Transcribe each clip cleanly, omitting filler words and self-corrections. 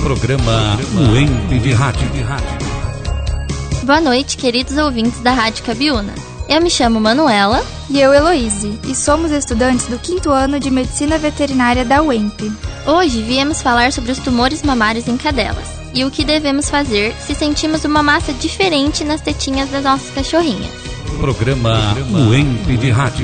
Programa UEMP de Rádio. Boa noite, queridos ouvintes da Rádio Cabiúna. Eu me chamo Manuela. E eu, Heloíse, e somos estudantes do 5º ano de Medicina Veterinária da UEMP. Hoje viemos falar sobre os tumores mamários em cadelas e o que devemos fazer se sentimos uma massa diferente nas tetinhas das nossas cachorrinhas. Programa UEMP de Rádio.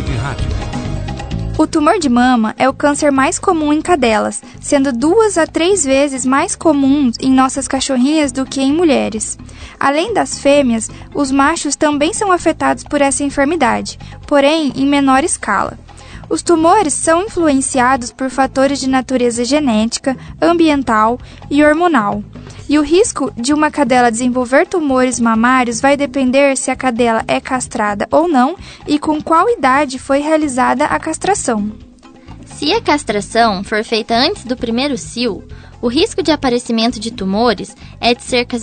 O tumor de mama é o câncer mais comum em cadelas, sendo 2 a 3 vezes mais comum em nossas cachorrinhas do que em mulheres. Além das fêmeas, os machos também são afetados por essa enfermidade, porém em menor escala. Os tumores são influenciados por fatores de natureza genética, ambiental e hormonal. E o risco de uma cadela desenvolver tumores mamários vai depender se a cadela é castrada ou não e com qual idade foi realizada a castração. Se a castração for feita antes do primeiro cio, o risco de aparecimento de tumores é de cerca de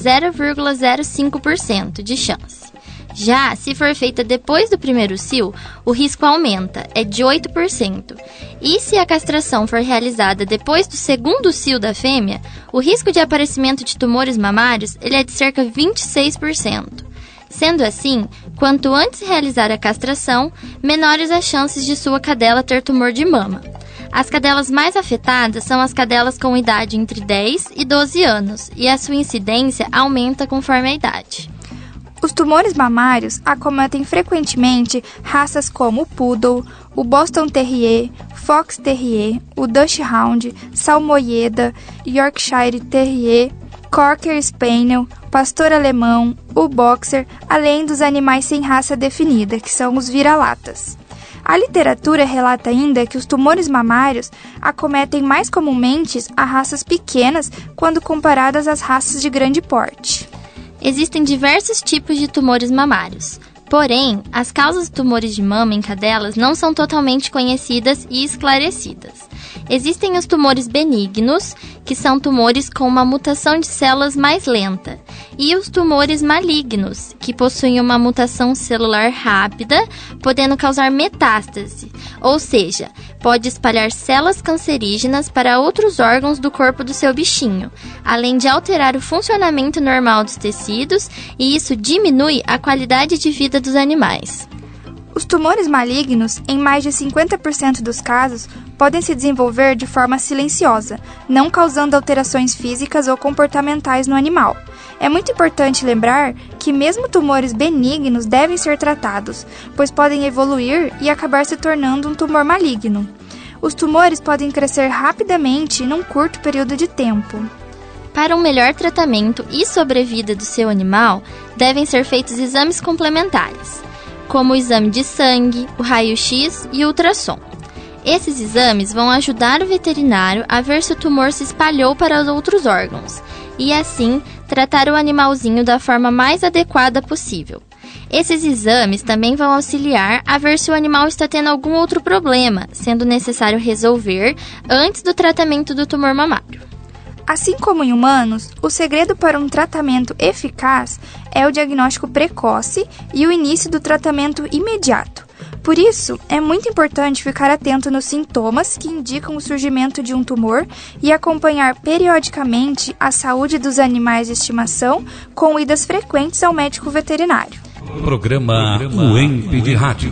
0,05% de chance. Já se for feita depois do primeiro cio, o risco aumenta, é de 8%. E se a castração for realizada depois do segundo cio da fêmea, o risco de aparecimento de tumores mamários ele é de cerca de 26%. Sendo assim, quanto antes realizar a castração, menores as chances de sua cadela ter tumor de mama. As cadelas mais afetadas são as cadelas com idade entre 10 e 12 anos, e a sua incidência aumenta conforme a idade. Os tumores mamários acometem frequentemente raças como o Poodle, o Boston Terrier, Fox Terrier, o Dachshund, Salmoyeda, Yorkshire Terrier, Cocker Spaniel, Pastor Alemão, o Boxer, além dos animais sem raça definida, que são os vira-latas. A literatura relata ainda que os tumores mamários acometem mais comumente a raças pequenas quando comparadas às raças de grande porte. Existem diversos tipos de tumores mamários, porém, as causas de tumores de mama em cadelas não são totalmente conhecidas e esclarecidas. Existem os tumores benignos, que são tumores com uma mutação de células mais lenta, e os tumores malignos, que possuem uma mutação celular rápida, podendo causar metástase, ou seja, pode espalhar células cancerígenas para outros órgãos do corpo do seu bichinho, além de alterar o funcionamento normal dos tecidos, e isso diminui a qualidade de vida dos animais. Os tumores malignos, em mais de 50% dos casos, podem se desenvolver de forma silenciosa, não causando alterações físicas ou comportamentais no animal. É muito importante lembrar que mesmo tumores benignos devem ser tratados, pois podem evoluir e acabar se tornando um tumor maligno. Os tumores podem crescer rapidamente num curto período de tempo. Para um melhor tratamento e sobrevida do seu animal, devem ser feitos exames complementares, como o exame de sangue, o raio-x e o ultrassom. Esses exames vão ajudar o veterinário a ver se o tumor se espalhou para os outros órgãos e, assim, tratar o animalzinho da forma mais adequada possível. Esses exames também vão auxiliar a ver se o animal está tendo algum outro problema, sendo necessário resolver antes do tratamento do tumor mamário. Assim como em humanos, o segredo para um tratamento eficaz é o diagnóstico precoce e o início do tratamento imediato. Por isso, é muito importante ficar atento nos sintomas que indicam o surgimento de um tumor e acompanhar periodicamente a saúde dos animais de estimação com idas frequentes ao médico veterinário. Programa UEMP de Rádio.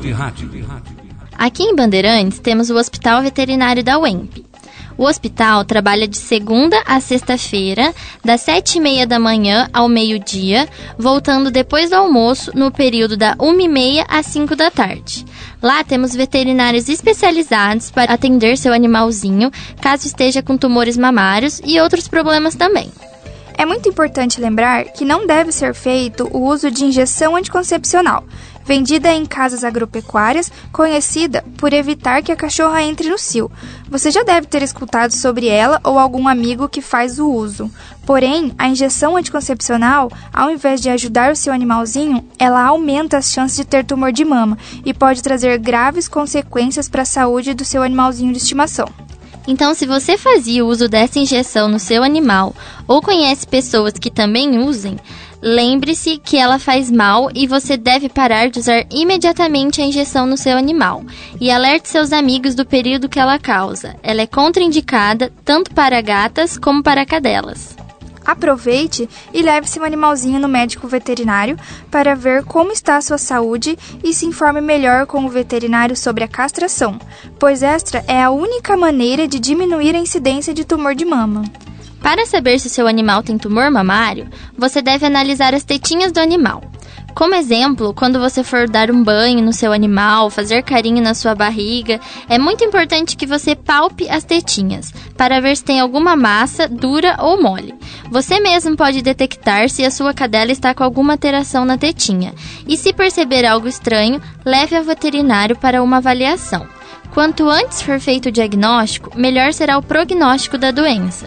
Aqui em Bandeirantes temos o Hospital Veterinário da UEMP. O hospital trabalha de segunda a sexta-feira, das 7h30 da manhã ao meio-dia, voltando depois do almoço no período da 1h30 às 5 da tarde. Lá temos veterinários especializados para atender seu animalzinho, caso esteja com tumores mamários e outros problemas também. É muito importante lembrar que não deve ser feito o uso de injeção anticoncepcional, vendida em casas agropecuárias, conhecida por evitar que a cachorra entre no cio. Você já deve ter escutado sobre ela ou algum amigo que faz o uso. Porém, a injeção anticoncepcional, ao invés de ajudar o seu animalzinho, ela aumenta as chances de ter tumor de mama e pode trazer graves consequências para a saúde do seu animalzinho de estimação. Então, se você fazia o uso dessa injeção no seu animal ou conhece pessoas que também usem, lembre-se que ela faz mal e você deve parar de usar imediatamente a injeção no seu animal. E alerte seus amigos do período que ela causa. Ela é contraindicada tanto para gatas como para cadelas. Aproveite e leve seu animalzinho no médico veterinário para ver como está a sua saúde e se informe melhor com o veterinário sobre a castração, pois esta é a única maneira de diminuir a incidência de tumor de mama. Para saber se seu animal tem tumor mamário, você deve analisar as tetinhas do animal. Como exemplo, quando você for dar um banho no seu animal, fazer carinho na sua barriga, é muito importante que você palpe as tetinhas, para ver se tem alguma massa dura ou mole. Você mesmo pode detectar se a sua cadela está com alguma alteração na tetinha. E se perceber algo estranho, leve ao veterinário para uma avaliação. Quanto antes for feito o diagnóstico, melhor será o prognóstico da doença.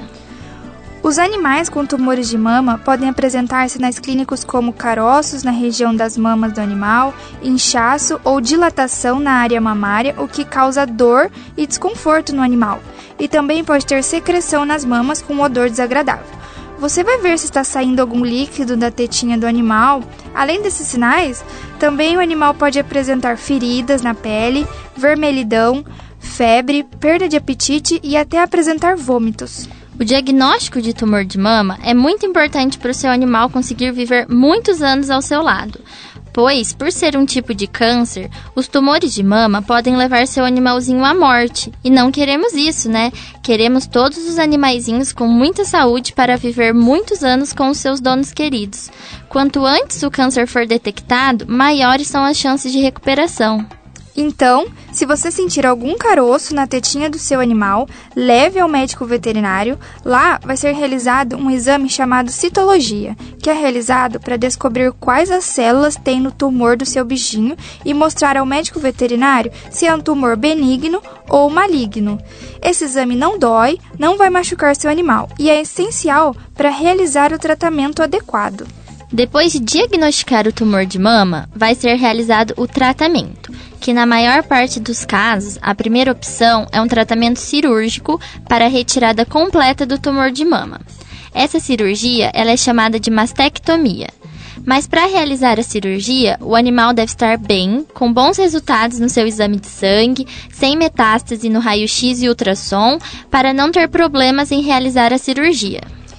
Os animais com tumores de mama podem apresentar sinais clínicos como caroços na região das mamas do animal, inchaço ou dilatação na área mamária, o que causa dor e desconforto no animal. E também pode ter secreção nas mamas com um odor desagradável. Você vai ver se está saindo algum líquido da tetinha do animal. Além desses sinais, também o animal pode apresentar feridas na pele, vermelhidão, febre, perda de apetite e até apresentar vômitos. O diagnóstico de tumor de mama é muito importante para o seu animal conseguir viver muitos anos ao seu lado, pois, por ser um tipo de câncer, os tumores de mama podem levar seu animalzinho à morte. E não queremos isso, né? Queremos todos os animaizinhos com muita saúde para viver muitos anos com os seus donos queridos. Quanto antes o câncer for detectado, maiores são as chances de recuperação. Então, se você sentir algum caroço na tetinha do seu animal, leve ao médico veterinário. Lá vai ser realizado um exame chamado citologia, que é realizado para descobrir quais as células tem no tumor do seu bichinho e mostrar ao médico veterinário se é um tumor benigno ou maligno. Esse exame não dói, não vai machucar seu animal e é essencial para realizar o tratamento adequado. Depois de diagnosticar o tumor de mama, vai ser realizado o tratamento, que na maior parte dos casos, a primeira opção é um tratamento cirúrgico para a retirada completa do tumor de mama. Essa cirurgia ela é chamada de mastectomia. Mas para realizar a cirurgia, o animal deve estar bem, com bons resultados no seu exame de sangue, sem metástase no raio-x e ultrassom, para não ter problemas em realizar a cirurgia.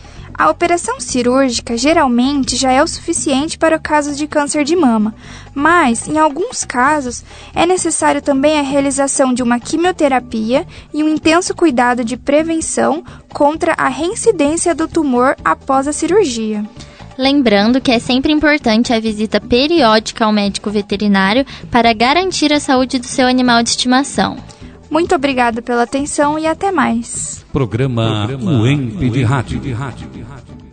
A operação cirúrgica geralmente já é o suficiente para casos de câncer de mama, mas, em alguns casos, é necessário também a realização de uma quimioterapia e um intenso cuidado de prevenção contra a reincidência do tumor após a cirurgia. Lembrando que é sempre importante a visita periódica ao médico veterinário para garantir a saúde do seu animal de estimação. Muito obrigada pela atenção e até mais. Programa UEMP de Rádio.